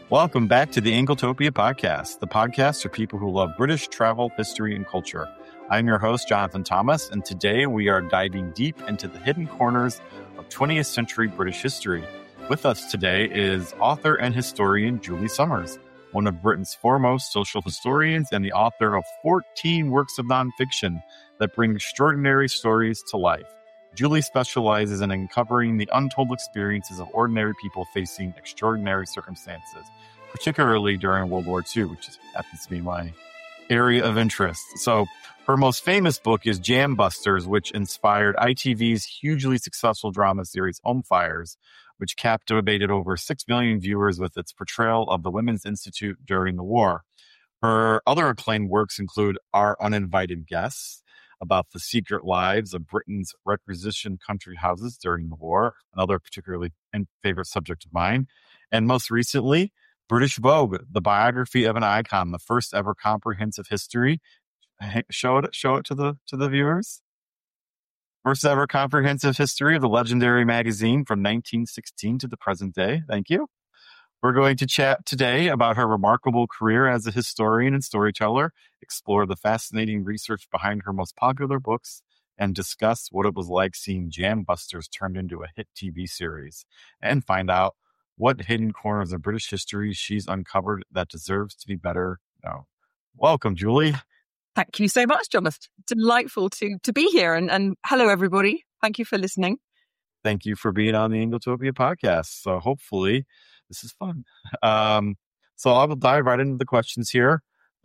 Welcome back to the Angletopia podcast, the podcast for people who love British travel, history, and culture. I'm your host, Jonathan Thomas, and today we are diving deep into the hidden corners of 20th century British history. With us today is author and historian Julie Summers, one of Britain's foremost social historians and the author of 14 works of nonfiction that bring extraordinary stories to life. Julie specializes in uncovering the untold experiences of ordinary people facing extraordinary circumstances, particularly during World War II, which happens to be my area of interest. So her most famous book is Jam Busters, which inspired ITV's hugely successful drama series Home Fires, which captivated over 6 million viewers with its portrayal of the Women's Institute during the war. Her other acclaimed works include Our Uninvited Guests, about the secret lives of Britain's requisitioned country houses during the war, another particularly favorite subject of mine. And most recently, British Vogue, the biography of an icon, the first ever comprehensive history. Show it to the viewers. First ever comprehensive history of the legendary magazine from 1916 to the present day. Thank you. We're going to chat today about her remarkable career as a historian and storyteller, explore the fascinating research behind her most popular books, and discuss what it was like seeing Jam Busters turned into a hit TV series, and find out what hidden corners of British history she's uncovered that deserves to be better known. Welcome, Julie. Thank you so much, Jonathan. Delightful to be here. And hello, everybody. Thank you for listening. Thank you for being on the Angletopia podcast. So hopefully this is fun. So I will dive right into the questions here.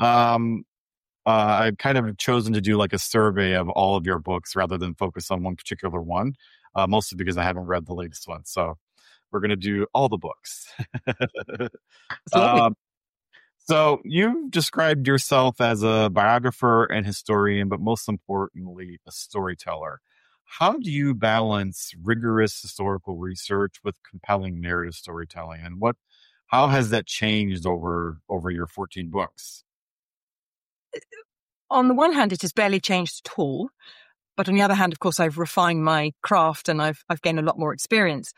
I've kind of chosen to do like a survey of all of your books rather than focus on one particular one, mostly because I haven't read the latest one. So we're going to do all the books. So you described yourself as a biographer and historian, but most importantly, a storyteller. How do you balance rigorous historical research with compelling narrative storytelling, and how has that changed over your 14 books? On the one hand, it has barely changed at all, but on the other hand, of course, I've refined my craft and I've gained a lot more experience.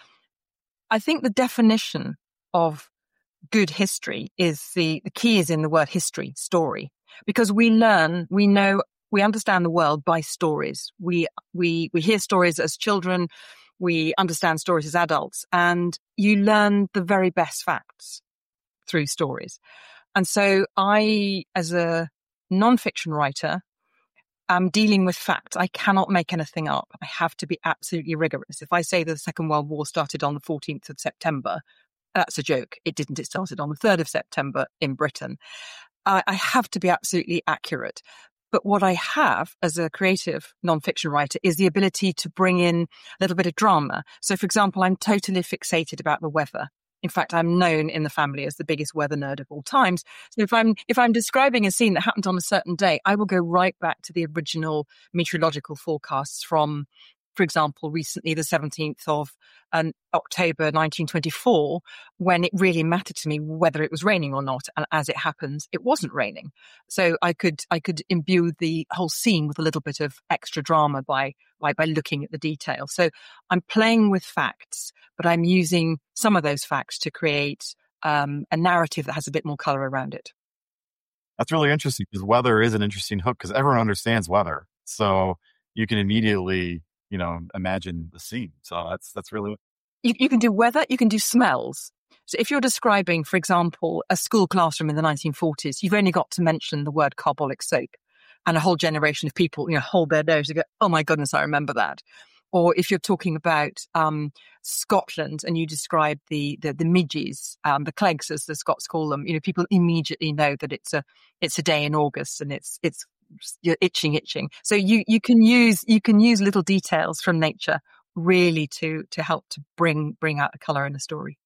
I think the definition of good history is the key is in the word history, story, because we learn, we know. We understand the world by stories. We hear stories as children. We understand stories as adults, and you learn the very best facts through stories. And so I, as a nonfiction writer, am dealing with facts. I cannot make anything up. I have to be absolutely rigorous. If I say the Second World War started on the 14th of September, that's a joke. It didn't. It started on the 3rd of September in Britain. I have to be absolutely accurate. But what I have as a creative nonfiction writer is the ability to bring in a little bit of drama. So, for example, I'm totally fixated about the weather. In fact, I'm known in the family as the biggest weather nerd of all times. So if I'm describing a scene that happened on a certain day, I will go right back to the original meteorological forecasts from, for example, recently the 17th of October 1924, when it really mattered to me whether it was raining or not. And as it happens, it wasn't raining. So I could imbue the whole scene with a little bit of extra drama by looking at the detail. So I'm playing with facts, but I'm using some of those facts to create a narrative that has a bit more color around it. That's really interesting, because weather is an interesting hook, because everyone understands weather. So you can immediately imagine the scene. So that's really... You can do weather, you can do smells. So if you're describing, for example, a school classroom in the 1940s, you've only got to mention the word carbolic soap, and a whole generation of people, hold their nose and go, oh my goodness, I remember that. Or if you're talking about Scotland and you describe the midges, the clegs as the Scots call them, people immediately know that it's a day in August and it's you're itching. So you can use little details from nature really to help to bring out the color in a story.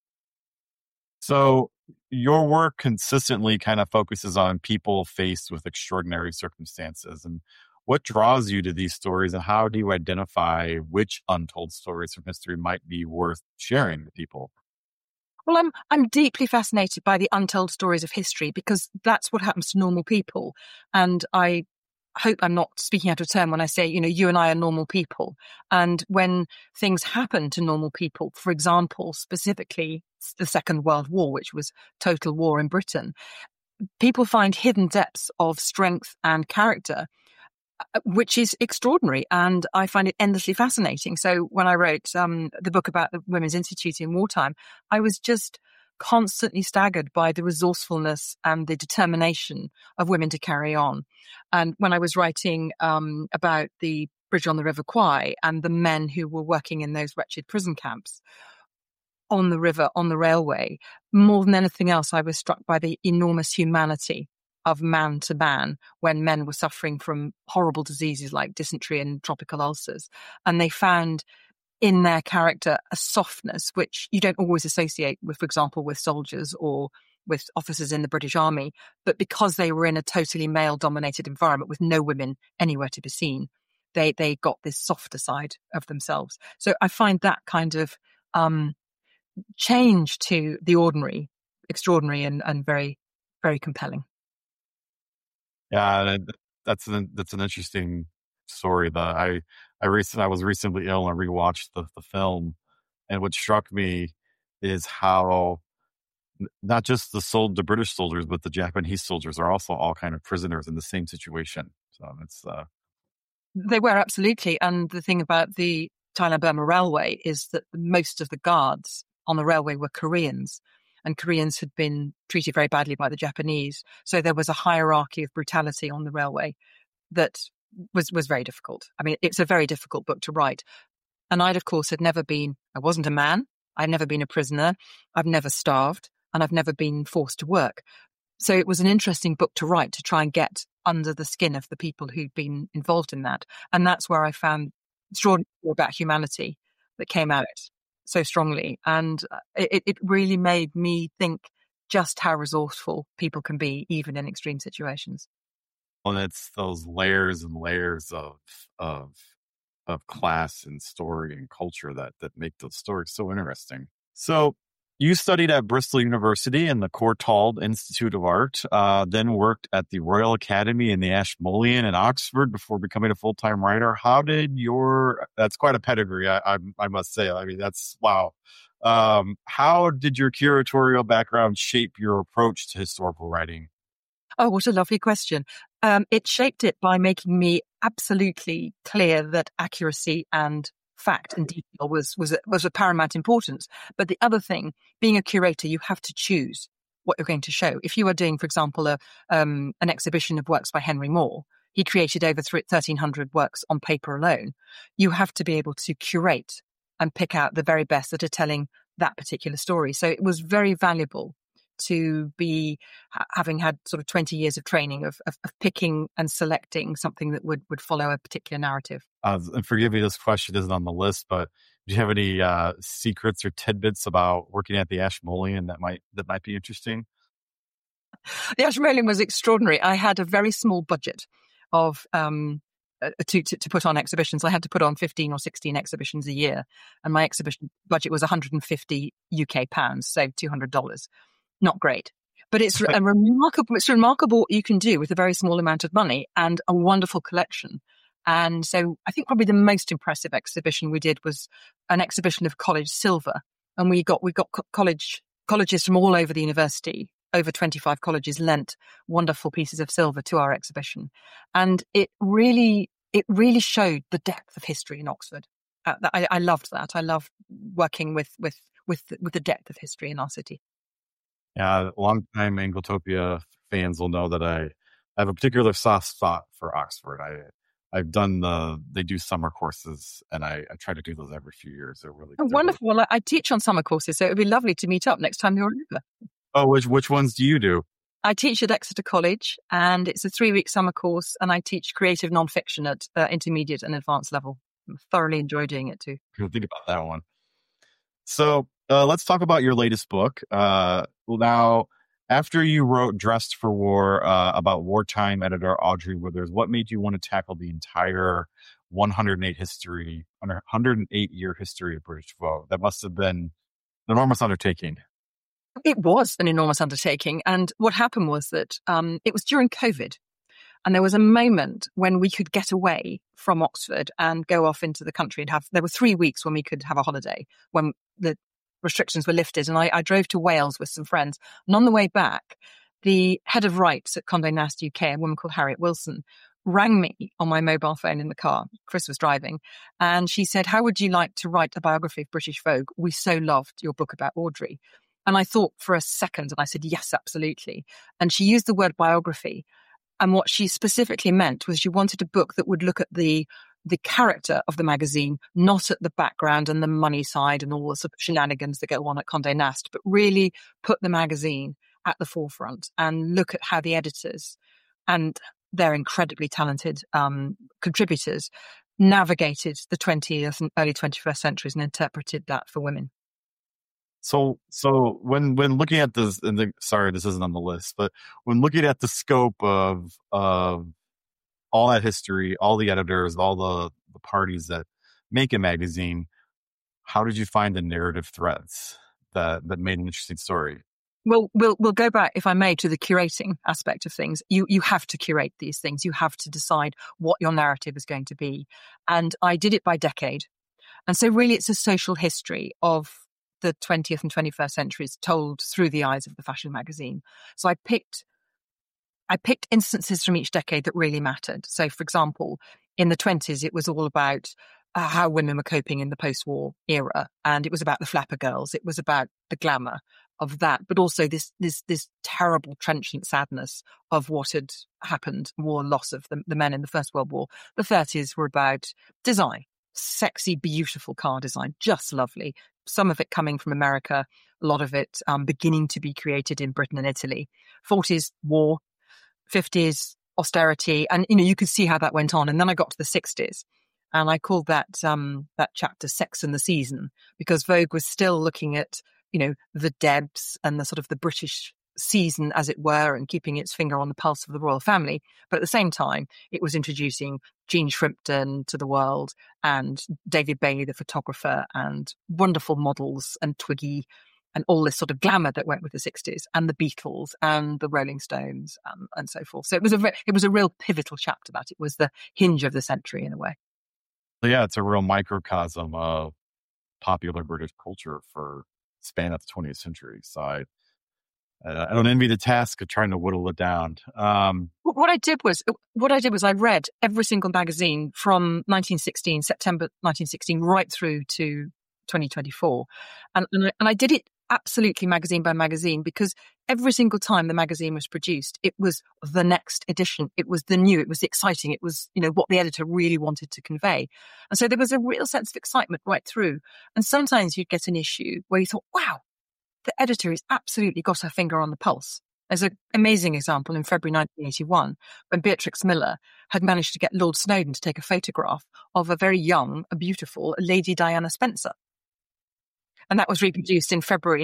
So your work consistently kind of focuses on people faced with extraordinary circumstances. And what draws you to these stories, and how do you identify which untold stories from history might be worth sharing with people? Well, I'm deeply fascinated by the untold stories of history, because that's what happens to normal people. And I hope I'm not speaking out of turn when I say, you and I are normal people. And when things happen to normal people, for example, specifically the Second World War, which was total war in Britain. People find hidden depths of strength and character, which is extraordinary. And I find it endlessly fascinating. So when I wrote the book about the Women's Institute in wartime, I was just constantly staggered by the resourcefulness and the determination of women to carry on. And when I was writing about the bridge on the River Kwai and the men who were working in those wretched prison camps on the river, on the railway, more than anything else, I was struck by the enormous humanity of man to man when men were suffering from horrible diseases like dysentery and tropical ulcers. And they found in their character a softness which you don't always associate with, for example, with soldiers or with officers in the British Army. But because they were in a totally male-dominated environment with no women anywhere to be seen, they got this softer side of themselves. So I find that kind of change to the ordinary extraordinary and very, very compelling. Yeah, that's an interesting story. I was recently ill and rewatched the film, and what struck me is how not just the British soldiers, but the Japanese soldiers are also all kind of prisoners in the same situation. So it's they were absolutely. And the thing about the Thailand-Burma Railway is that most of the guards on the railway were Koreans. And Koreans had been treated very badly by the Japanese. So there was a hierarchy of brutality on the railway that was very difficult. I mean, it's a very difficult book to write. And I wasn't a man. I'd never been a prisoner. I've never starved and I've never been forced to work. So it was an interesting book to write, to try and get under the skin of the people who'd been involved in that. And that's where I found extraordinary about humanity that came out so strongly. And it really made me think just how resourceful people can be, even in extreme situations. Well, it's those layers and layers of class and story and culture that make those stories so interesting. So you studied at Bristol University in the Courtauld Institute of Art, then worked at the Royal Academy and the Ashmolean in Oxford before becoming a full-time writer. How did that's quite a pedigree, I must say. I mean, that's, wow. How did your curatorial background shape your approach to historical writing? Oh, what a lovely question. It shaped it by making me absolutely clear that accuracy and fact and detail was of paramount importance. But the other thing, being a curator, you have to choose what you're going to show. If you are doing, for example, an exhibition of works by Henry Moore, he created over 1,300 works on paper alone. You have to be able to curate and pick out the very best that are telling that particular story. So it was very valuable to be having had sort of 20 years of training of picking and selecting something that would follow a particular narrative. And forgive me, this question isn't on the list, but do you have any secrets or tidbits about working at the Ashmolean that might be interesting? The Ashmolean was extraordinary. I had a very small budget of to put on exhibitions. I had to put on 15 or 16 exhibitions a year, and my exhibition budget was 150 UK pounds, so $200. Not great, but it's remarkable what you can do with a very small amount of money and a wonderful collection. And so I think probably the most impressive exhibition we did was an exhibition of college silver. And we got colleges from all over the university. Over 25 colleges lent wonderful pieces of silver to our exhibition. And it really showed the depth of history in Oxford. I loved that. I loved working with the depth of history in our city. Yeah, long-time Angletopia fans will know that I have a particular soft spot for Oxford. I've done they do summer courses, and I try to do those every few years. They're wonderful. Well, I teach on summer courses, so it would be lovely to meet up next time you're over. Oh, which ones do you do? I teach at Exeter College, and it's a 3-week summer course, and I teach creative nonfiction at intermediate and advanced level. I thoroughly enjoy doing it too. Think about that one. So let's talk about your latest book. Now, after you wrote Dressed for War about wartime editor Audrey Withers, what made you want to tackle the entire 108-year history of British Vogue? That must have been an enormous undertaking. It was an enormous undertaking. And what happened was that it was during COVID. And there was a moment when we could get away from Oxford and go off into the country and there were 3 weeks when we could have a holiday, when the restrictions were lifted, and I drove to Wales with some friends. And on the way back, the head of rights at Condé Nast UK, a woman called Harriet Wilson, rang me on my mobile phone in the car. Chris was driving, and she said, "How would you like to write a biography of British Vogue? We so loved your book about Audrey." And I thought for a second, and I said, "Yes, absolutely." And she used the word biography. And what she specifically meant was she wanted a book that would look at the character of the magazine, not at the background and the money side and all the sort of shenanigans that go on at Condé Nast, but really put the magazine at the forefront and look at how the editors and their incredibly talented contributors navigated the 20th and early 21st centuries and interpreted that for women. So when looking at this, and sorry, this isn't on the list, but when looking at the scope of all that history, all the editors, all the parties that make a magazine, how did you find the narrative threads that made an interesting story? Well, we'll go back, if I may, to the curating aspect of things. You have to curate these things. You have to decide what your narrative is going to be. And I did it by decade. And so really it's a social history of the 20th and 21st centuries told through the eyes of the fashion magazine. So I picked instances from each decade that really mattered. So, for example, in the 20s, it was all about how women were coping in the post-war era. And it was about the flapper girls. It was about the glamour of that, but also this terrible trenchant sadness of what had happened, war, loss of the men in the First World War. The 30s were about design, sexy, beautiful car design, just lovely. Some of it coming from America, a lot of it beginning to be created in Britain and Italy. 40s, war. 50s, austerity. And, you could see how that went on. And then I got to the 60s and I called that chapter Sex and the Season, because Vogue was still looking at, the Debs and the sort of the British season, as it were, and keeping its finger on the pulse of the royal family. But at the same time, it was introducing Jean Shrimpton to the world and David Bailey, the photographer, and wonderful models and Twiggy and all this sort of glamour that went with the 60s, and the Beatles and the Rolling Stones and so forth. So it was a real pivotal chapter. That it was the hinge of the century in a way. Yeah, it's a real microcosm of popular British culture for span of the 20th century. So I don't envy the task of trying to whittle it down. What I did was I read every single magazine from September 1916, right through to 2024, and I did it absolutely magazine by magazine, because every single time the magazine was produced, it was the next edition. It was the new, it was exciting. It was, what the editor really wanted to convey. And so there was a real sense of excitement right through. And sometimes you'd get an issue where you thought, wow, the editor has absolutely got her finger on the pulse. There's an amazing example in February 1981 when Beatrix Miller had managed to get Lord Snowdon to take a photograph of a very young, a beautiful Lady Diana Spencer. And that was reproduced in February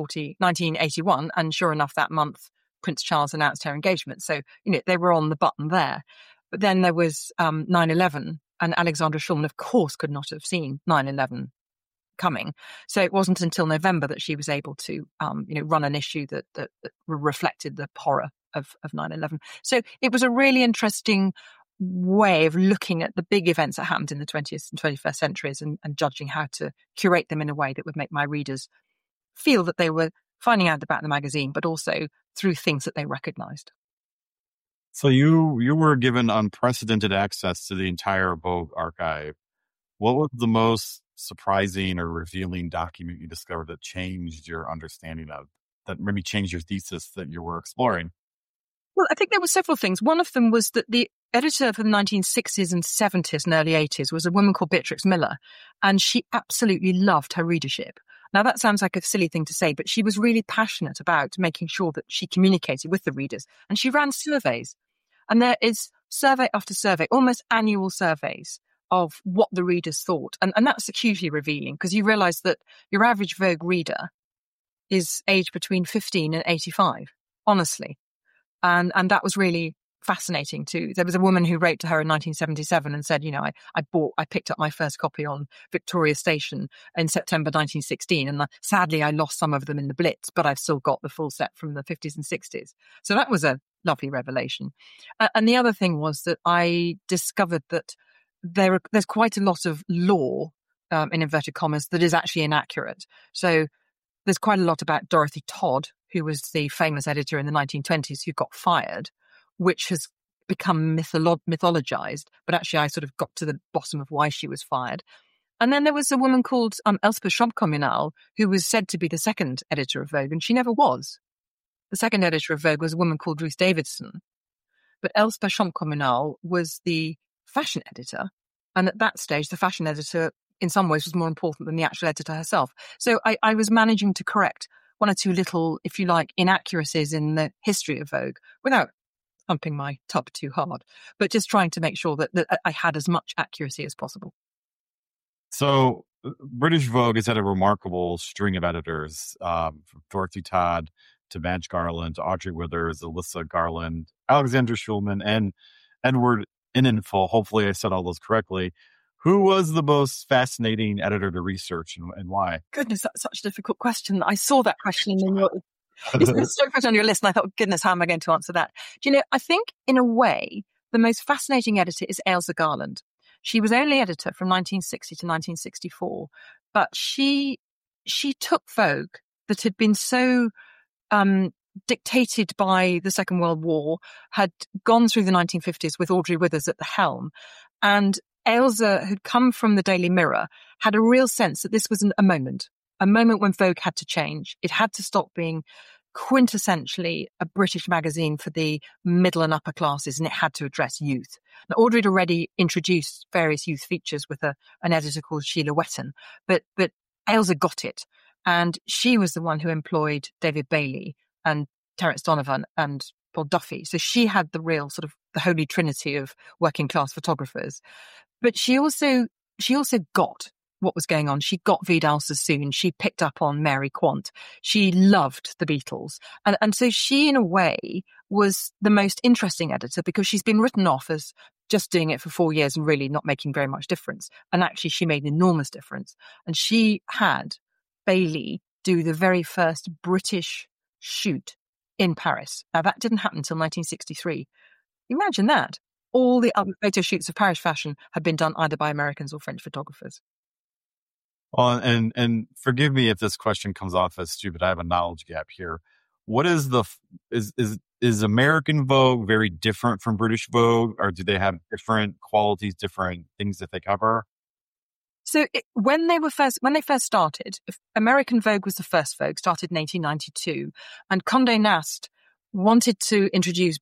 1981. And sure enough, that month, Prince Charles announced her engagement. So, they were on the button there. But then there was 9/11, and Alexandra Shulman, of course, could not have seen 9/11 coming. So it wasn't until November that she was able to, run an issue that reflected the horror of 9/11. So it was a really interesting way of looking at the big events that happened in the 20th and 21st centuries and judging how to curate them in a way that would make my readers feel that they were finding out about the magazine, but also through things that they recognized. So you were given unprecedented access to the entire Vogue archive. What was the most surprising or revealing document you discovered that changed your understanding of, that maybe changed your thesis that you were exploring? Well, I think there were several things. One of them was that the editor for the 1960s and 70s and early 80s was a woman called Beatrix Miller, and she absolutely loved her readership. Now, that sounds like a silly thing to say, but she was really passionate about making sure that she communicated with the readers, and she ran surveys. And there is survey after survey, almost annual surveys of what the readers thought. And that's hugely revealing, because you realize that your average Vogue reader is aged between 15 and 85, honestly. And that was really fascinating too. There was a woman who wrote to her in 1977 and said, I picked up my first copy on Victoria Station in September 1916. And sadly, I lost some of them in the Blitz, but I've still got the full set from the 50s and 60s. So that was a lovely revelation. And the other thing was that I discovered that there's quite a lot of law, in inverted commas, that is actually inaccurate. So there's quite a lot about Dorothy Todd, who was the famous editor in the 1920s who got fired, which has become mythologized. But actually, I sort of got to the bottom of why she was fired. And then there was a woman called Elspeth Schomp-Communal, who was said to be the second editor of Vogue, and she never was. The second editor of Vogue was a woman called Ruth Davidson. But Elspeth Schomp-Communal was the fashion editor. And at that stage, the fashion editor, in some ways, was more important than the actual editor herself. So I was managing to correct one or two little, if you like, inaccuracies in the history of Vogue without thumping my tub too hard, but just trying to make sure that I had as much accuracy as possible. So British Vogue has had a remarkable string of editors, from Dorothy Todd to Madge Garland, to Audrey Withers, Alyssa Garland, Alexandra Schulman, and Edward Enninful. Hopefully I said all those correctly. Who was the most fascinating editor to research, and why? Goodness, that's such a difficult question. I saw that question in your on your list, and I thought, goodness, how am I going to answer that? Do you know, I think in a way, the most fascinating editor is Ailsa Garland. She was only editor from 1960 to 1964, but she took Vogue that had been so dictated by the Second World War, had gone through the 1950s with Audrey Withers at the helm, and Ailsa, who'd come from the Daily Mirror, had a real sense that this was a moment when Vogue had to change. It had to stop being quintessentially a British magazine for the middle and upper classes, and it had to address youth. Now, Audrey had already introduced various youth features with an editor called Sheila Wetton, but Ailsa got it. And she was the one who employed David Bailey and Terence Donovan and Paul Duffy. So she had the real sort of the holy trinity of working class photographers. But she also got what was going on. She got Vidal Sassoon. She picked up on Mary Quant. She loved the Beatles. And so she, in a way, was the most interesting editor because she's been written off as just doing it for 4 years and really not making very much difference. And actually, she made an enormous difference. And she had Bailey do the very first British shoot in Paris. Now, that didn't happen until 1963. Imagine that. All the other photo shoots of Paris fashion had been done either by Americans or French photographers. Well, and forgive me if this question comes off as stupid. I have a knowledge gap here. What is is American Vogue very different from British Vogue, or do they have different qualities, different things that they cover? So when they first started, American Vogue was the first Vogue, started in 1892, and Condé Nast wanted to introduce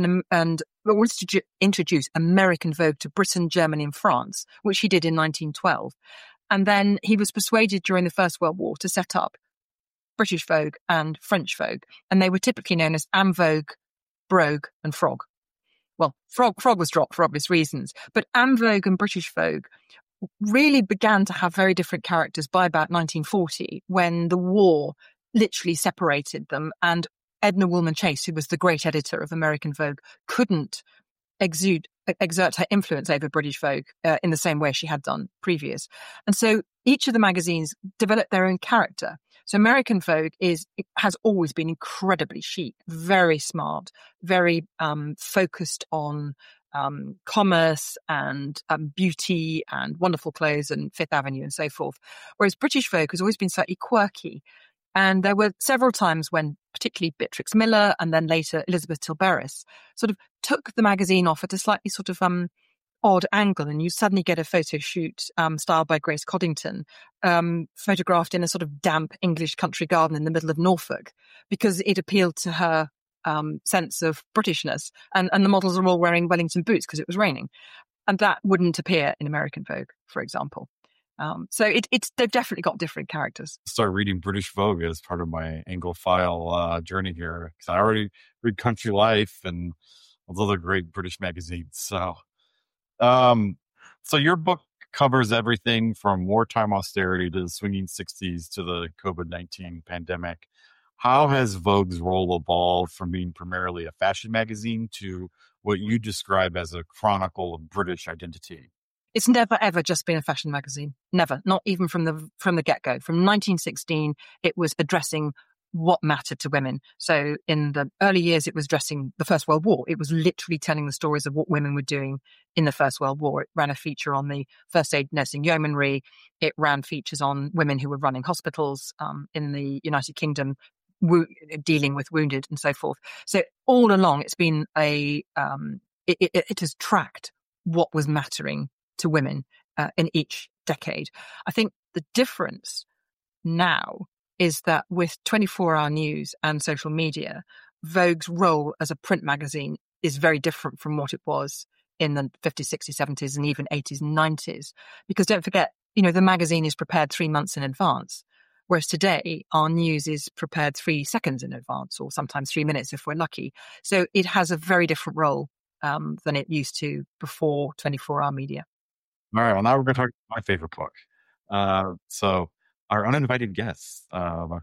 introduce American Vogue to Britain, Germany, and France, which he did in 1912. And then he was persuaded during the First World War to set up British Vogue and French Vogue. And they were typically known as Am Vogue, Brogue, and Frog. Well, Frog was dropped for obvious reasons. But Am Vogue and British Vogue really began to have very different characters by about 1940, when the war literally separated them. And Edna Woolman Chase, who was the great editor of American Vogue, couldn't exert her influence over British Vogue in the same way she had done previous. And so each of the magazines developed their own character. So American Vogue has always been incredibly chic, very smart, very focused on commerce and beauty and wonderful clothes and Fifth Avenue and so forth. Whereas British Vogue has always been slightly quirky. And there were several times when particularly Beatrix Miller and then later Elizabeth Tilberis sort of took the magazine off at a slightly sort of odd angle, and you suddenly get a photo shoot styled by Grace Coddington, photographed in a sort of damp English country garden in the middle of Norfolk, because it appealed to her sense of Britishness. And the models are all wearing Wellington boots because it was raining. And that wouldn't appear in American Vogue, for example. So they've definitely got different characters. Start reading British Vogue as part of my Anglophile journey here, because I already read Country Life and all those other great British magazines. So your book covers everything from wartime austerity to the swinging 60s to the COVID-19 pandemic. How has Vogue's role evolved from being primarily a fashion magazine to what you describe as a chronicle of British identity? It's never, ever just been a fashion magazine. Never. Not even from the get-go. From 1916, it was addressing what mattered to women. So in the early years, it was addressing the First World War. It was literally telling the stories of what women were doing in the First World War. It ran a feature on the First Aid Nursing Yeomanry. It ran features on women who were running hospitals in the United Kingdom, dealing with wounded and so forth. So all along, it's been it has tracked what was mattering to women in each decade. I think the difference now is that with 24-hour news and social media, Vogue's role as a print magazine is very different from what it was in the 50s, 60s, 70s, and even 80s and 90s. Because don't forget, the magazine is prepared 3 months in advance, whereas today our news is prepared 3 seconds in advance, or sometimes 3 minutes if we're lucky. So it has a very different role than it used to before 24-hour media. All right, well, now we're going to talk about my favorite book. So our uninvited guests. Our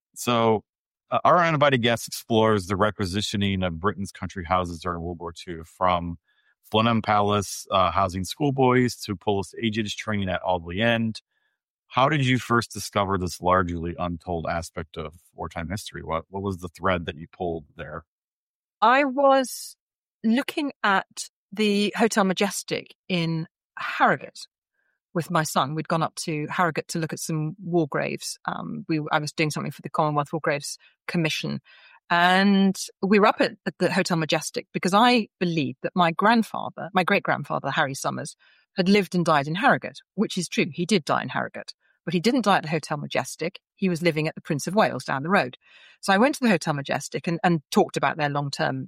uninvited guest explores the requisitioning of Britain's country houses during World War II, from Blenheim Palace housing schoolboys to Polish agents training at Audley End. How did you first discover this largely untold aspect of wartime history? What was the thread that you pulled there? I was looking at the Hotel Majestic in Harrogate with my son. We'd gone up to Harrogate to look at some war graves. I was doing something for the Commonwealth War Graves Commission. And we were up at the Hotel Majestic because I believed that my great-grandfather, Harry Summers, had lived and died in Harrogate, which is true. He did die in Harrogate, but he didn't die at the Hotel Majestic. He was living at the Prince of Wales down the road. So I went to the Hotel Majestic and talked about their long-term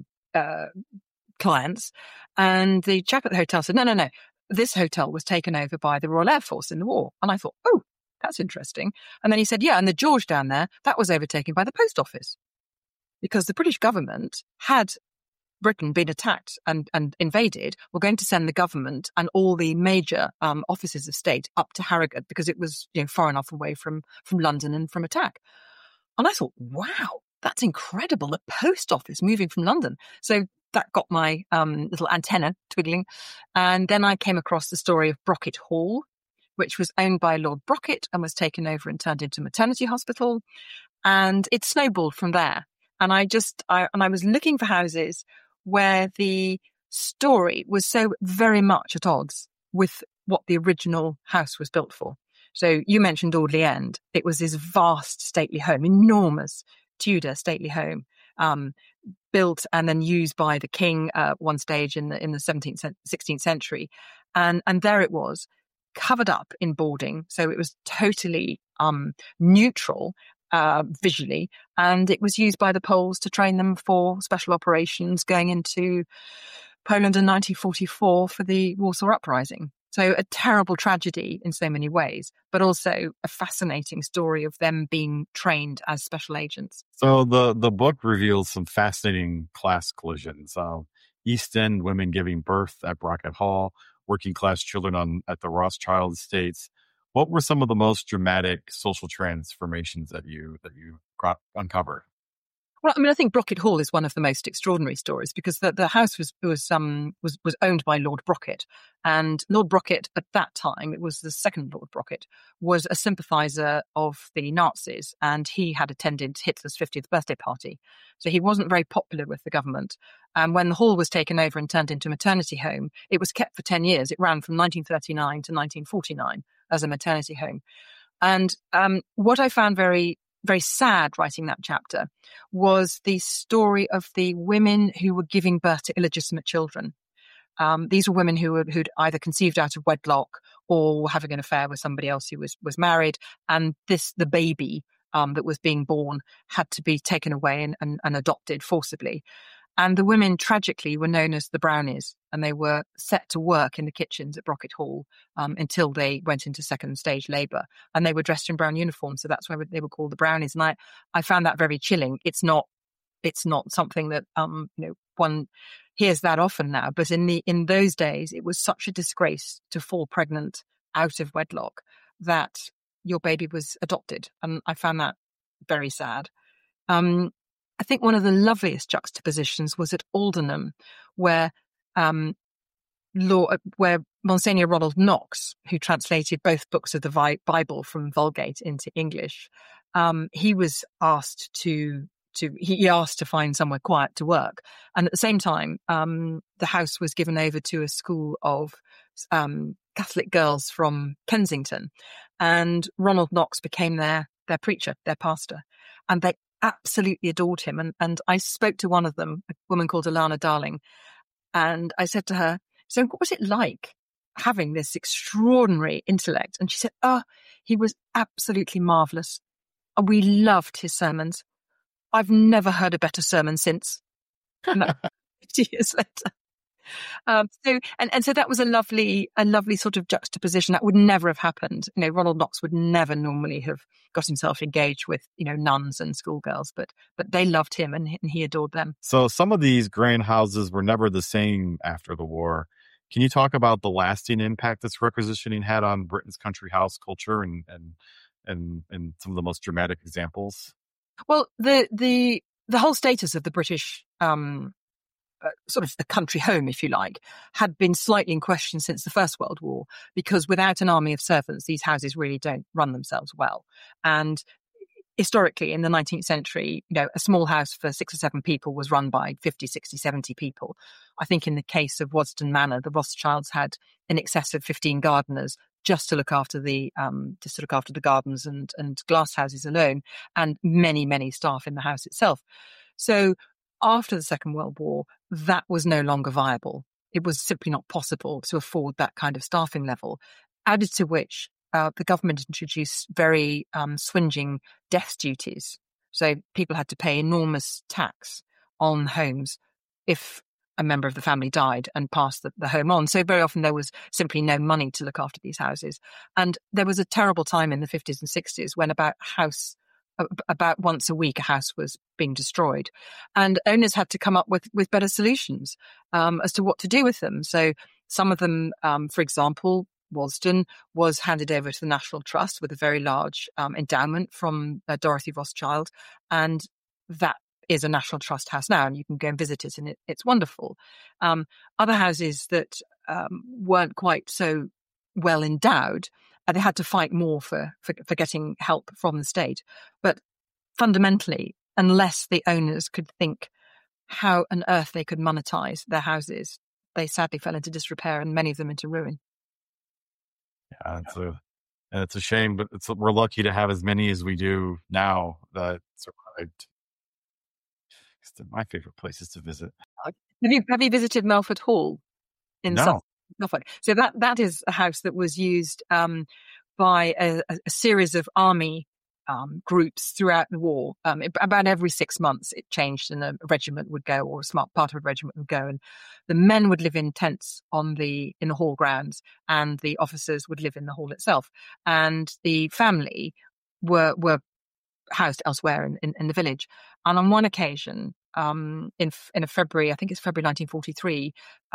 clients. And the chap at the hotel said, no. This hotel was taken over by the Royal Air Force in the war. And I thought, oh, that's interesting. And then he said, yeah, and the George down there, that was overtaken by the post office. Because the British government, had Britain been attacked and invaded, were going to send the government and all the major offices of state up to Harrogate because it was far enough away from London and from attack. And I thought, wow, that's incredible. The post office moving from London. So that got my little antenna twiggling. And then I came across the story of Brocket Hall, which was owned by Lord Brocket and was taken over and turned into a maternity hospital. And it snowballed from there. And I was looking for houses where the story was so very much at odds with what the original house was built for. So you mentioned Audley End. It was this vast stately home, enormous Tudor stately home, built and then used by the king one stage in the 17th, 16th century. And there it was, covered up in boarding. So it was totally neutral visually. And it was used by the Poles to train them for special operations going into Poland in 1944 for the Warsaw Uprising. So a terrible tragedy in so many ways, but also a fascinating story of them being trained as special agents. So the book reveals some fascinating class collisions. East End women giving birth at Brocket Hall, working class children at the Rothschild estates. What were some of the most dramatic social transformations that you uncovered? Well, I think Brocket Hall is one of the most extraordinary stories because the house was owned by Lord Brocket, and Lord Brocket at that time, it was the second Lord Brocket, was a sympathiser of the Nazis, and he had attended Hitler's 50th birthday party, so he wasn't very popular with the government. And when the hall was taken over and turned into a maternity home, it was kept for 10 years. It ran from 1939 to 1949 as a maternity home, and what I found very very sad writing that chapter was the story of the women who were giving birth to illegitimate children. These were women who'd either conceived out of wedlock or were having an affair with somebody else who was married. And the baby that was being born had to be taken away and adopted forcibly. And the women, tragically, were known as the Brownies, and they were set to work in the kitchens at Brocket Hall until they went into second stage labour. And they were dressed in brown uniforms, so that's why they were called the Brownies. And I found that very chilling. It's not something that one hears that often now, but in those days, it was such a disgrace to fall pregnant out of wedlock that your baby was adopted, and I found that very sad. I think one of the loveliest juxtapositions was at Aldenham, where Monsignor Ronald Knox, who translated both books of the Bible from Vulgate into English, he was asked he asked to find somewhere quiet to work. And at the same time, the house was given over to a school of Catholic girls from Kensington. And Ronald Knox became their preacher, their pastor. And they absolutely adored him. And I spoke to one of them, a woman called Alana Darling, and I said to her, so what was it like having this extraordinary intellect? And she said, he was absolutely marvellous. We loved his sermons. I've never heard a better sermon since. 50 years later. So that was a lovely sort of juxtaposition that would never have happened. Ronald Knox would never normally have got himself engaged with, nuns and schoolgirls, but they loved him and he adored them. So some of these grand houses were never the same after the war. Can you talk about the lasting impact this requisitioning had on Britain's country house culture and some of the most dramatic examples? Well, the whole status of the British sort of the country home, if you like, had been slightly in question since the First World War, because without an army of servants, these houses really don't run themselves well. And historically, in the 19th century, a small house for 6 or 7 people was run by 50, 60, 70 people. I think in the case of Waddesdon Manor, the Rothschilds had in excess of 15 gardeners just to look after the gardens and glass houses alone, and many, many staff in the house itself. So after the Second World War, that was no longer viable. It was simply not possible to afford that kind of staffing level. Added to which, the government introduced very swingeing death duties. So people had to pay enormous tax on homes if a member of the family died and passed the home on. So very often there was simply no money to look after these houses. And there was a terrible time in the 50s and 60s when about once a week, a house was being destroyed, and owners had to come up with better solutions as to what to do with them. So some of them, for example, Waddesdon was handed over to the National Trust with a very large endowment from Dorothy Rothschild, and that is a National Trust house now, and you can go and visit it, and it's wonderful. Other houses that weren't quite so well endowed, they had to fight more for getting help from the state. But fundamentally, unless the owners could think how on earth they could monetize their houses, they sadly fell into disrepair and many of them into ruin. Yeah, it's a shame, but we're lucky to have as many as we do now that survived. It's my favorite places to visit. Have you visited Melford Hall in Suffolk? So that is a house that was used by a series of army groups throughout the war. About every 6 months it changed, and a regiment would go, or a smart part of a regiment would go, and the men would live in tents in the hall grounds, and the officers would live in the hall itself, and the family were housed elsewhere in the village. And on one occasion, in February, I think it's February 1943,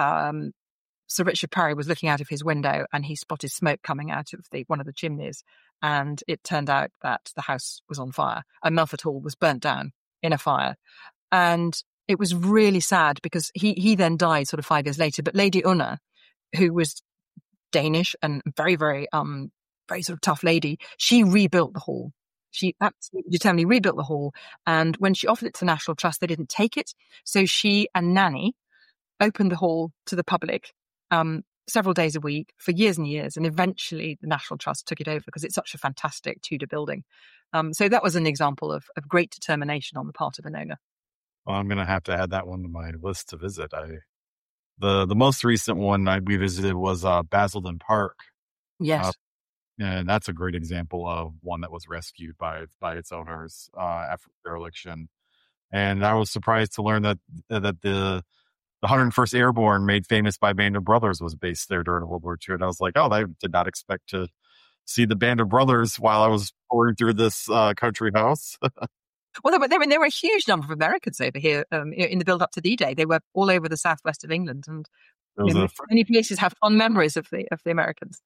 Sir Richard Parry was looking out of his window and he spotted smoke coming out of one of the chimneys, and it turned out that the house was on fire and Melford Hall was burnt down in a fire. And it was really sad because he then died sort of 5 years later. But Lady Una, who was Danish and very, very, very sort of tough lady, she rebuilt the hall. She absolutely determinedly rebuilt the hall. And when she offered it to the National Trust, they didn't take it. So she and Nanny opened the hall to the public several days a week for years and years. And eventually the National Trust took it over because it's such a fantastic Tudor building. So that was an example of great determination on the part of an owner. Well, I'm going to have to add that one to my list to visit. The most recent one we visited was Basildon Park. Yes. And that's a great example of one that was rescued by its owners after dereliction. And I was surprised to learn that the 101st Airborne, made famous by Band of Brothers, was based there during World War II. And I was like, oh, I did not expect to see the Band of Brothers while I was pouring through this country house. Well, there were a huge number of Americans over here in the build-up to D-Day. They were all over the southwest of England, and many places have fond memories of the Americans.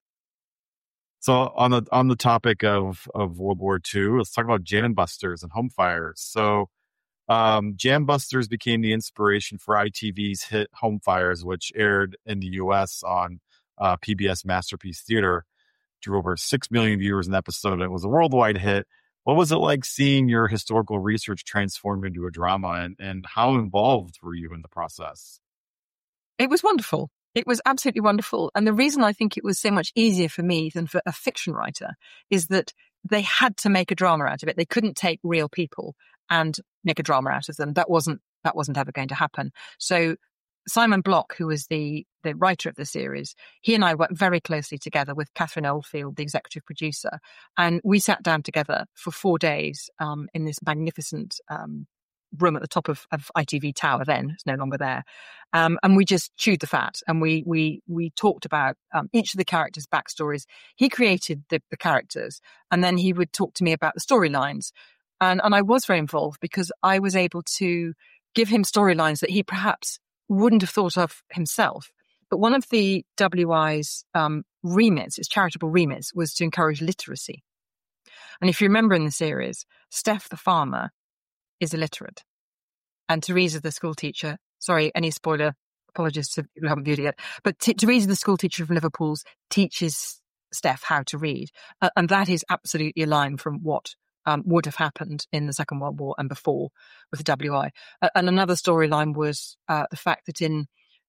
So on the topic of World War II, let's talk about jam busters and home fires. So Jam Busters became the inspiration for ITV's hit Home Fires, which aired in the U.S. on PBS Masterpiece Theater. Drew over 6 million viewers an episode. It was a worldwide hit. What was it like seeing your historical research transformed into a drama, and how involved were you in the process? It was wonderful. It was absolutely wonderful. And the reason I think it was so much easier for me than for a fiction writer is that they had to make a drama out of it. They couldn't take real people and make a drama out of them. That wasn't ever going to happen. So Simon Block, who was the writer of the series, he and I worked very closely together with Catherine Oldfield, the executive producer. And we sat down together for 4 days in this magnificent room at the top of ITV Tower. Then it's no longer there. And we just chewed the fat, and we talked about each of the characters' backstories. He created the characters, and then he would talk to me about the storylines. And I was very involved because I was able to give him storylines that he perhaps wouldn't have thought of himself. But one of the WI's remits, its charitable remits, was to encourage literacy. And if you remember in the series, Steph the farmer is illiterate. And Teresa, the school teacher, sorry, any spoiler, apologies to people who haven't viewed it yet, but Teresa, the school teacher from Liverpool's, teaches Steph how to read. And that is absolutely a line from what would have happened in the Second World War and before with the WI. And another storyline was the fact that in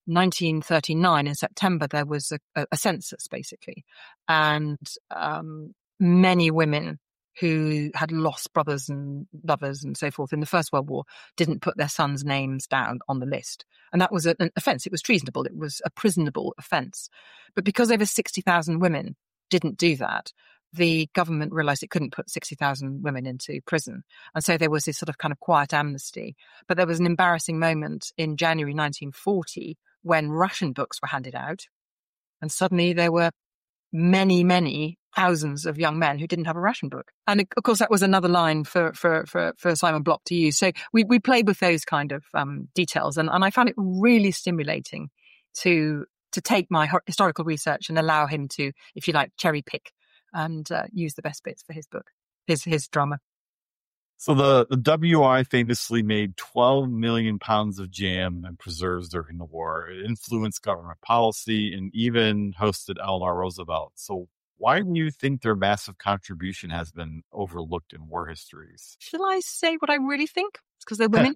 1939, in September, there was a census, basically. And many women who had lost brothers and lovers and so forth in the First World War didn't put their sons' names down on the list. And that was an offence. It was treasonable. It was a prisonable offence. But because over 60,000 women didn't do that, the government realised it couldn't put 60,000 women into prison. And so there was this sort of kind of quiet amnesty. But there was an embarrassing moment in January 1940 when ration books were handed out. And suddenly there were many, many thousands of young men who didn't have a ration book. And of course, that was another line for Simon Block to use. So we played with those kind of details. And I found it really stimulating to take my historical research and allow him to, if you like, cherry pick and use the best bits for his book, his drama. So the WI famously made 12 million pounds of jam and preserves during the war. It influenced government policy and even hosted Eleanor Roosevelt. So why do you think their massive contribution has been overlooked in war histories? Shall I say what I really think? It's because they're women.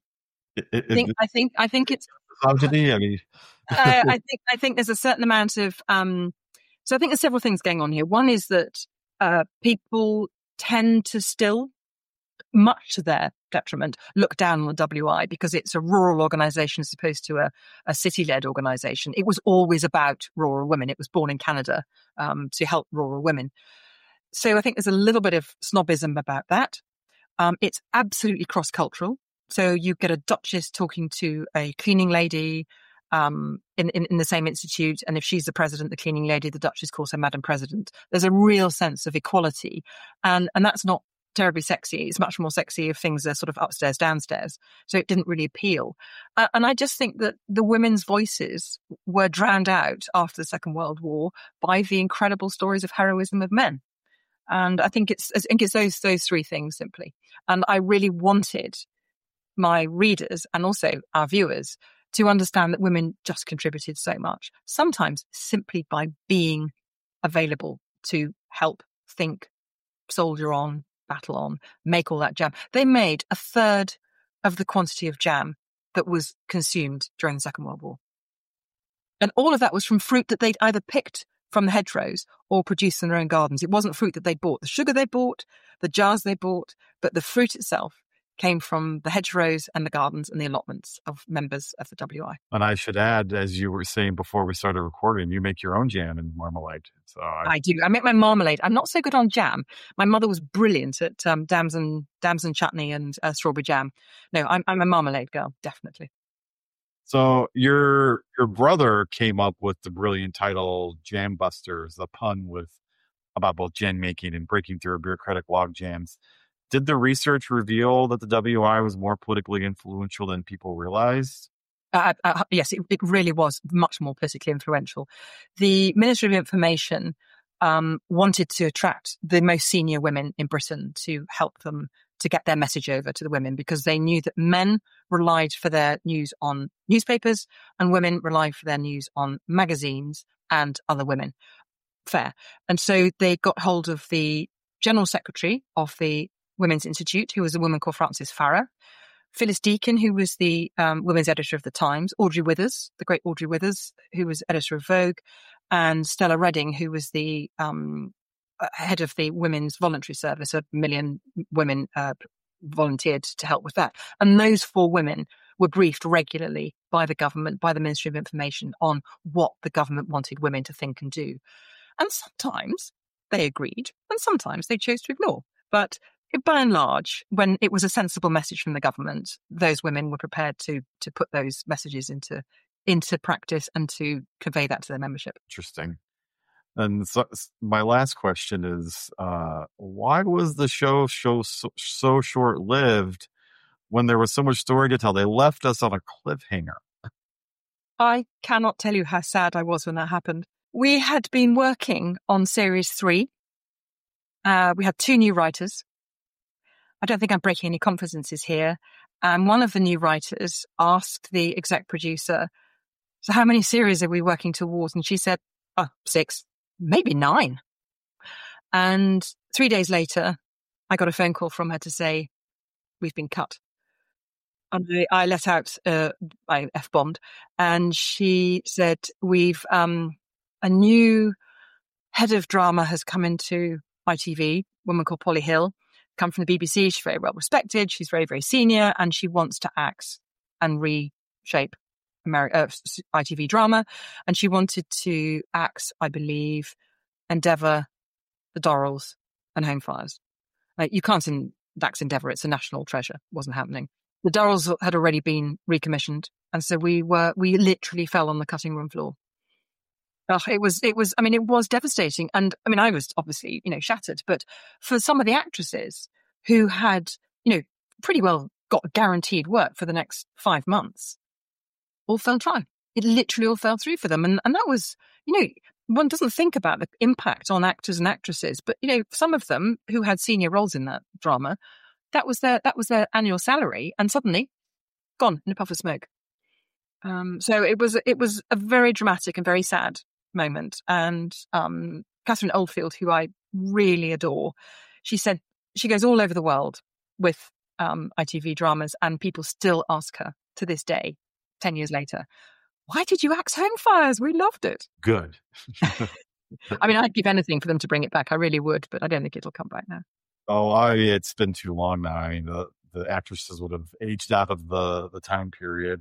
I think it's misogyny. I mean, I think there's a certain amount of. So I think there's several things going on here. One is that people tend to still, much to their detriment, look down on the WI because it's a rural organisation as opposed to a city-led organisation. It was always about rural women. It was born in Canada to help rural women. So I think there's a little bit of snobism about that. It's absolutely cross-cultural. So you get a duchess talking to a cleaning lady in the same institute, and if she's the president, the cleaning lady, the duchess calls her Madam President. There's a real sense of equality, and that's not terribly sexy. It's much more sexy if things are sort of upstairs, downstairs. So it didn't really appeal. And I just think that the women's voices were drowned out after the Second World War by the incredible stories of heroism of men. And I think it's those three things simply. And I really wanted my readers and also our viewers to understand that women just contributed so much, sometimes simply by being available to help, think, soldier on, battle on, make all that jam. They made a third of the quantity of jam that was consumed during the Second World War. And all of that was from fruit that they'd either picked from the hedgerows or produced in their own gardens. It wasn't fruit that they bought. The sugar they bought, the jars they bought, but the fruit itself came from the hedgerows and the gardens and the allotments of members of the WI. And I should add, as you were saying before we started recording, you make your own jam and marmalade. So I do. I make my marmalade. I'm not so good on jam. My mother was brilliant at damson chutney and strawberry jam. No, I'm a marmalade girl, definitely. So your brother came up with the brilliant title Jam Busters, a pun about both jam making and breaking through bureaucratic log jams. Did the research reveal that the WI was more politically influential than people realized? Yes, it really was much more politically influential. The Ministry of Information wanted to attract the most senior women in Britain to help them to get their message over to the women, because they knew that men relied for their news on newspapers and women relied for their news on magazines and other women. Fair. And so they got hold of the General Secretary of the Women's Institute, who was a woman called Frances Farrer, Phyllis Deakin, who was the women's editor of the Times, Audrey Withers, the great Audrey Withers, who was editor of Vogue, and Stella Redding, who was the head of the Women's Voluntary Service. 1 million women volunteered to help with that. And those 4 women were briefed regularly by the government, by the Ministry of Information, on what the government wanted women to think and do. And sometimes they agreed, and sometimes they chose to ignore. But by and large, when it was a sensible message from the government, those women were prepared to put those messages into practice and to convey that to their membership. Interesting. And so my last question is, why was the show so short-lived when there was so much story to tell? They left us on a cliffhanger. I cannot tell you how sad I was when that happened. We had been working on series 3. We had 2 new writers. I don't think I'm breaking any confidences here. And one of the new writers asked the exec producer, so how many series are we working towards? And she said, 6, maybe 9. And 3 days later, I got a phone call from her to say, we've been cut. And I let out, I F-bombed. And she said, we've, a new head of drama has come into ITV, a woman called Polly Hill, come from the BBC. She's very well respected. She's very, very senior, and she wants to axe and reshape ITV drama. And she wanted to axe, I believe, Endeavour, The Dorrells, and Home Fires. You can't axe Endeavour. It's a national treasure. It wasn't happening. The Dorrells had already been recommissioned. And so we literally fell on the cutting room floor. It was devastating. And I mean, I was obviously, shattered, but for some of the actresses who had, pretty well got guaranteed work for the next 5 months, all fell dry. It literally all fell through for them. And that was, one doesn't think about the impact on actors and actresses, but, some of them who had senior roles in that drama, that was their annual salary, and suddenly gone in a puff of smoke. So it was a very dramatic and very sad moment. And Catherine Oldfield, who I really adore, she said she goes all over the world with ITV dramas, and people still ask her to this day, 10 years later, why did you axe Home Fires? We loved it. Good. I'd give anything for them to bring it back. I really would, but I don't think it'll come back now. Oh, it's been too long now. I mean, the actresses would have aged out of the time period.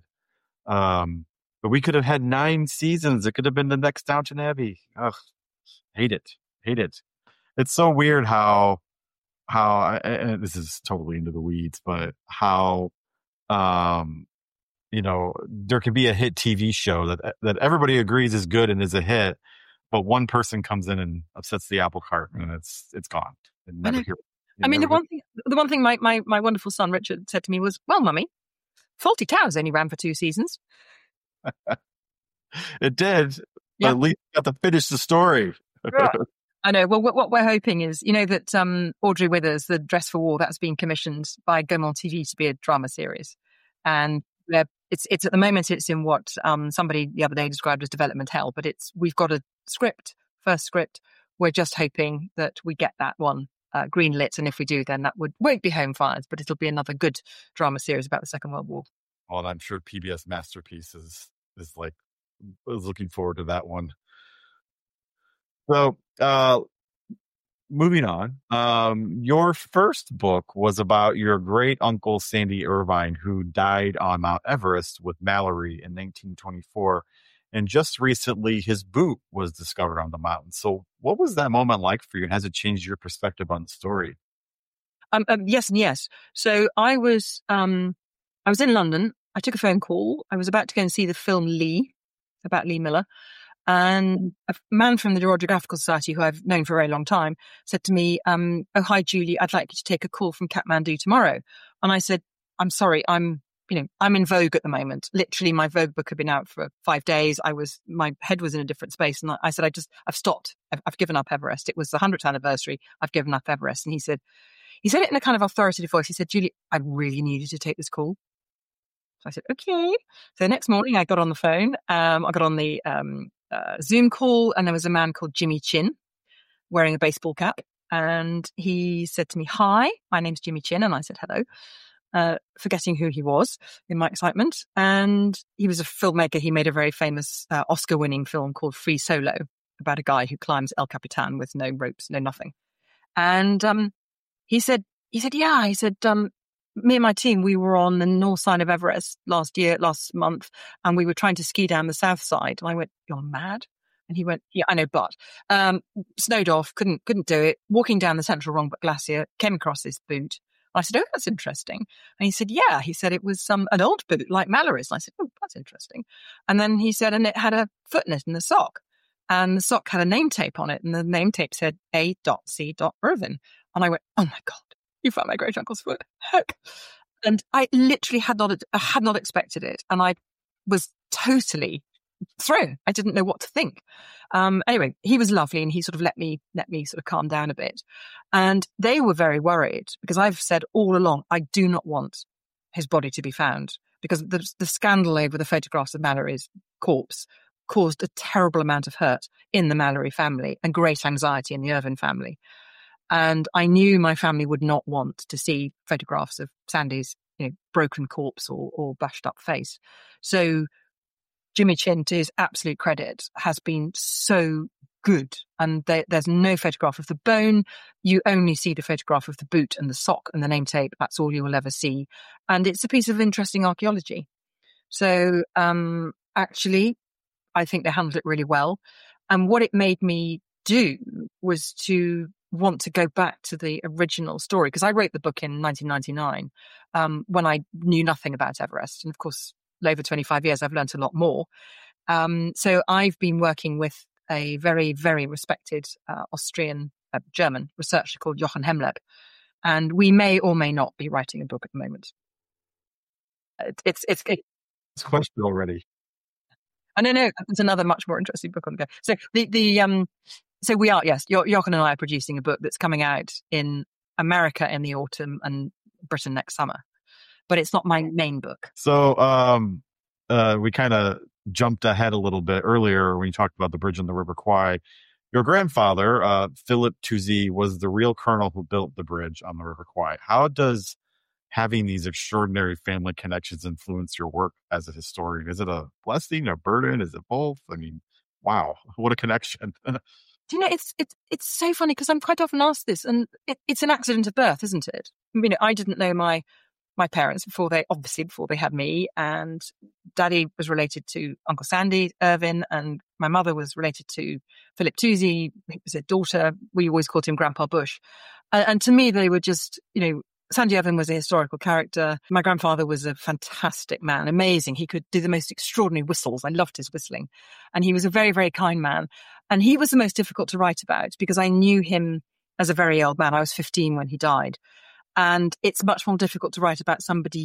But we could have had 9 seasons. It could have been the next Downton Abbey. Ugh, hate it. It's so weird how and this is totally into the weeds, but how, there can be a hit TV show that everybody agrees is good and is a hit, but one person comes in and upsets the apple cart, and it's gone. The one thing my wonderful son Richard said to me was, "Well, Mummy, Fawlty Towers only ran for 2 seasons." It did, but at least you got to finish the story. Right. I know. Well, what we're hoping is, that Audrey Withers, The Dress for War, that's been commissioned by Gaumont TV to be a drama series, and it's at the moment it's in what somebody the other day described as development hell, but we've got a first script. We're just hoping that we get that one greenlit, and if we do, then that won't be Home Fires, but it'll be another good drama series about the Second World War. Well, and I'm sure PBS Masterpiece is looking forward to that one. So, moving on, your first book was about your great uncle Sandy Irvine, who died on Mount Everest with Mallory in 1924. And just recently, his boot was discovered on the mountain. So what was that moment like for you? And has it changed your perspective on the story? Yes and yes. So I was in London. I took a phone call. I was about to go and see the film Lee, about Lee Miller. And a man from the Royal Geographical Society, who I've known for a very long time, said to me, "Oh, hi, Julie, I'd like you to take a call from Kathmandu tomorrow." And I said, "I'm sorry, I'm in Vogue at the moment. Literally, my Vogue book had been out for 5 days. My head was in a different space." And I said, I've stopped. I've given up Everest. It was the 100th anniversary. I've given up Everest. And he said it in a kind of authoritative voice. He said, "Julie, I really need you to take this call." So I said, "Okay." So the next morning I got on the phone. I got on the Zoom call, and there was a man called Jimmy Chin wearing a baseball cap. And he said to me, "Hi, my name's Jimmy Chin." And I said, "Hello," forgetting who he was in my excitement. And he was a filmmaker. He made a very famous Oscar-winning film called Free Solo, about a guy who climbs El Capitan with no ropes, no nothing. And he said, "Yeah," he said, "Me and my team, we were on the north side of Everest last month, and we were trying to ski down the south side." And I went, "You're mad?" And he went, "Yeah, I know, but snowed off, couldn't do it. Walking down the Central Rongbuk Glacier, came across this boot." I said, "Oh, that's interesting." And he said, "Yeah." He said it was an old boot like Mallory's. And I said, "Oh, that's interesting." And then he said, and it had a footnote in the sock. And the sock had a name tape on it. And the name tape said A.C. Irvin. And I went, "Oh my God, you found my great uncle's foot." Heck. And I literally had not expected it. And I was totally thrown. I didn't know what to think. Anyway, he was lovely, and he sort of let me sort of calm down a bit. And they were very worried, because I've said all along, I do not want his body to be found, because the scandal over the photographs of Mallory's corpse caused a terrible amount of hurt in the Mallory family and great anxiety in the Irvin family. And I knew my family would not want to see photographs of Sandy's, broken corpse or bashed up face. So Jimmy Chin, to his absolute credit, has been so good. And there's no photograph of the bone. You only see the photograph of the boot and the sock and the name tape. That's all you will ever see. And it's a piece of interesting archaeology. So actually, I think they handled it really well. And what it made me do was to want to go back to the original story, because I wrote the book in 1999 when I knew nothing about Everest. And of course, over 25 years, I've learned a lot more. So I've been working with a very, very respected Austrian, German researcher called Jochen Hemleb. And we may or may not be writing a book at the moment. It's It's question already. I don't know. There's another much more interesting book on the go. So so we are, yes, Jochen and I are producing a book that's coming out in America in the autumn and Britain next summer. But it's not my main book. So we kind of jumped ahead a little bit earlier when you talked about the bridge on the River Kwai. Your grandfather, Philip Toosey, was the real colonel who built the bridge on the River Kwai. How does having these extraordinary family connections influence your work as a historian? Is it a blessing, a burden? Is it both? I mean, wow, what a connection. Do you know, it's so funny, because I'm quite often asked this, and it's an accident of birth, isn't it? I didn't know my parents before they had me, and Daddy was related to Uncle Sandy Irvin, and my mother was related to Philip Toosey, who was their daughter. We always called him Grandpa Bush. And to me, they were just, Sandy Irvin was a historical character. My grandfather was a fantastic man, amazing. He could do the most extraordinary whistles. I loved his whistling. And he was a very, very kind man. And he was the most difficult to write about, because I knew him as a very old man. I was 15 when he died. And it's much more difficult to write about somebody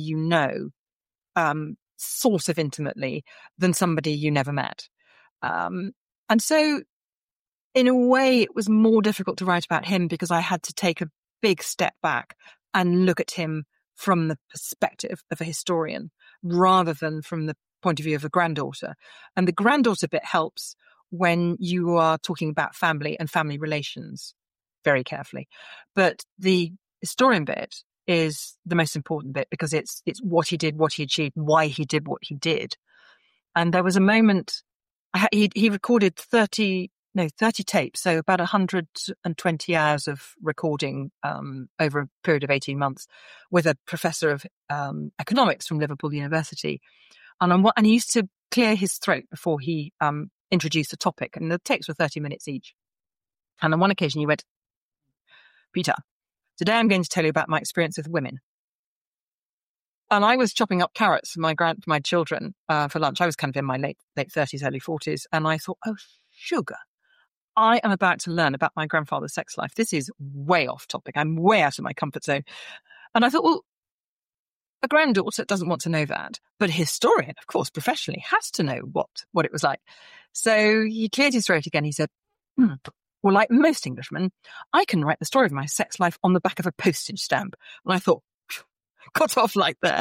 sort of intimately, than somebody you never met. And so, in a way, it was more difficult to write about him, because I had to take a big step back and look at him from the perspective of a historian, rather than from the point of view of a granddaughter. And the granddaughter bit helps when you are talking about family and family relations very carefully. But the historian bit is the most important bit, because it's what he did, what he achieved, why he did what he did. And there was a moment, he recorded 30 tapes, so about 120 hours of recording over a period of 18 months with a professor of economics from Liverpool University. And he used to clear his throat before he introduced a topic, and the tapes were 30 minutes each. And on one occasion he went, "Peter, today I'm going to tell you about my experience with women." And I was chopping up carrots for my children for lunch. I was kind of in my late 30s, early 40s. And I thought, oh, sugar. I am about to learn about my grandfather's sex life. This is way off topic. I'm way out of my comfort zone. And I thought, well, a granddaughter doesn't want to know that. But a historian, of course, professionally, has to know what it was like. So he cleared his throat again. He said, well, like most Englishmen, I can write the story of my sex life on the back of a postage stamp. And I thought, got off like that.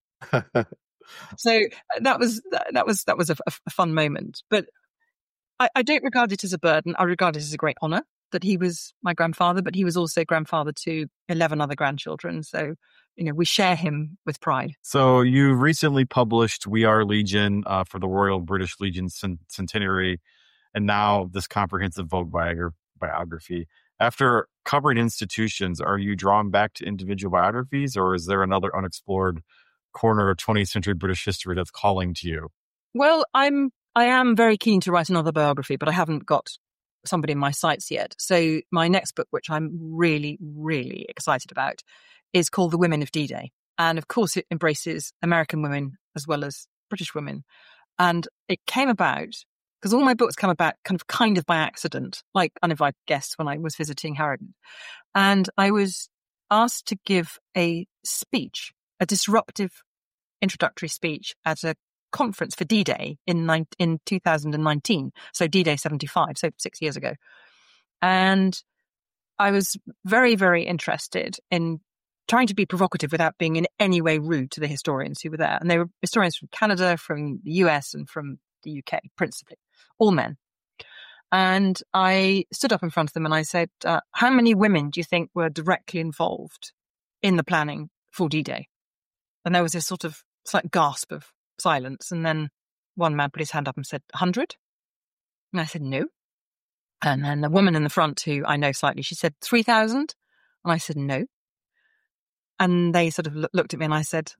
So that was a fun moment. But I don't regard it as a burden. I regard it as a great honor. that he was my grandfather, but he was also grandfather to 11 other grandchildren. So, we share him with pride. So you recently published We Are Legion for the Royal British Legion Centenary, and now this comprehensive Vogue biography. After covering institutions, are you drawn back to individual biographies, or is there another unexplored corner of 20th century British history that's calling to you? Well, I am very keen to write another biography, but I haven't got somebody in my sights yet. So my next book, which I'm really, really excited about, is called The Women of D-Day. And of course, it embraces American women as well as British women. And it came about because all my books come about kind of by accident, like uninvited guests when I was visiting Harrogate. And I was asked to give a speech, a disruptive introductory speech at a conference for D-Day in 2019. So D-Day 75, so 6 years ago. And I was very, very interested in trying to be provocative without being in any way rude to the historians who were there. And they were historians from Canada, from the US, and from the UK, principally, all men. And I stood up in front of them and I said, how many women do you think were directly involved in the planning for D-Day? And there was this sort of slight gasp of silence. And then one man put his hand up and said, 100? And I said, no. And then the woman in the front, who I know slightly, she said, 3,000? And I said, no. And they sort of looked at me and I said,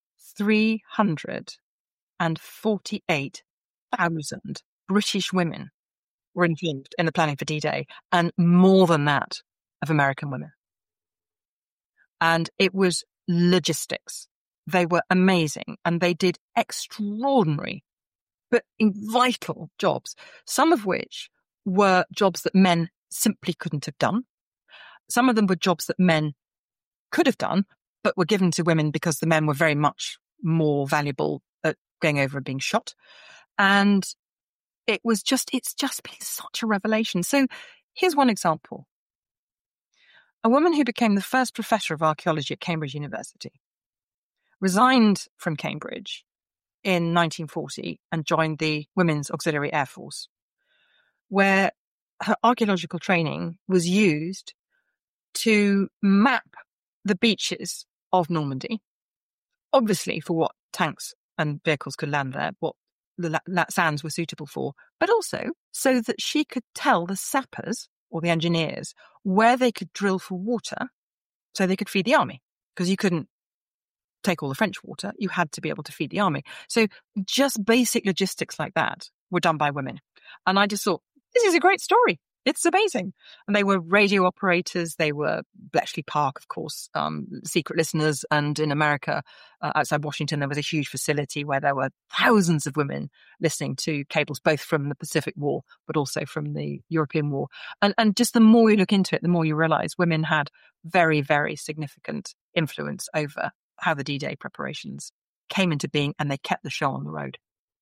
348,000 British women were involved in the planning for D-Day, and more than that of American women. And it was logistics. They were amazing and they did extraordinary, but vital jobs, some of which were jobs that men simply couldn't have done. Some of them were jobs that men could have done, but were given to women because the men were very much more valuable at going over and being shot. And it's just been such a revelation. So here's one example. A woman who became the first professor of archaeology at Cambridge University resigned from Cambridge in 1940 and joined the Women's Auxiliary Air Force, where her archaeological training was used to map the beaches of Normandy, obviously for what tanks and vehicles could land there, what the sands were suitable for, but also so that she could tell the sappers or the engineers where they could drill for water so they could feed the army, because you couldn't take all the French water. You had to be able to feed the army. So just basic logistics like that were done by women. And I just thought, this is a great story. It's amazing. And they were radio operators. They were Bletchley Park, of course, secret listeners. And in America, outside Washington, there was a huge facility where there were thousands of women listening to cables, both from the Pacific War, but also from the European War. And just the more you look into it, the more you realize women had very, very significant influence over how the D-Day preparations came into being, and they kept the show on the road.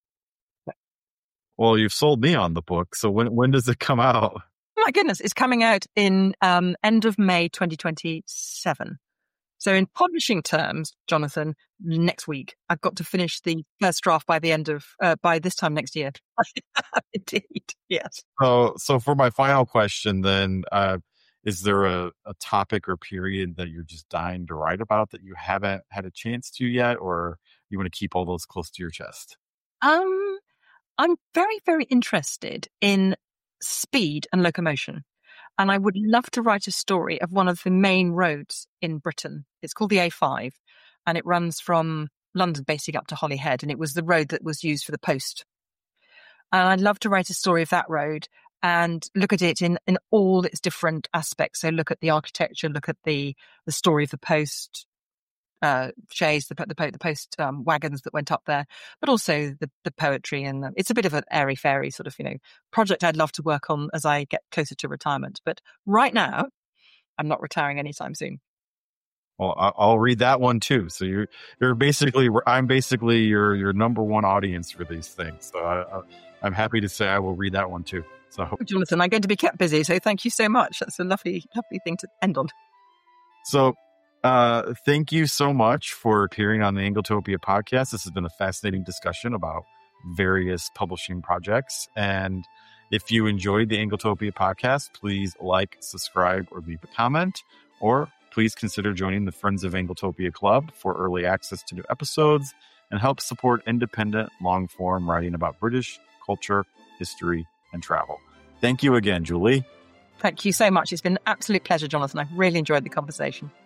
Well, you've sold me on the book. So when does it come out? Oh my goodness, it's coming out in end of May 2027. So in publishing terms, Jonathan, next week, I've got to finish the first draft by this time next year. Indeed, yes. So for my final question then, is there a topic or period that you're just dying to write about that you haven't had a chance to yet, or you want to keep all those close to your chest? I'm very, very interested in speed and locomotion. And I would love to write a story of one of the main roads in Britain. It's called the A5, and it runs from London basically up to Holyhead. And it was the road that was used for the post. And I'd love to write a story of that road and look at it in all its different aspects. So look at the architecture, look at the story of the post chaise, the post wagons that went up there, but also the poetry. And it's a bit of an airy-fairy sort of, project I'd love to work on as I get closer to retirement. But right now, I'm not retiring anytime soon. Well, I'll read that one too. So I'm basically your number one audience for these things. So I'm happy to say I will read that one too. So Jonathan, I'm going to be kept busy. So thank you so much. That's a lovely, lovely thing to end on. So thank you so much for appearing on the Angletopia podcast. This has been a fascinating discussion about various publishing projects. And If you enjoyed the Angletopia podcast, please like, subscribe, or leave a comment. Or please consider joining the Friends of Angletopia Club for early access to new episodes and help support independent, long-form writing about British culture, history, and travel. Thank you again, Julie. Thank you so much. It's been an absolute pleasure, Jonathan. I've really enjoyed the conversation.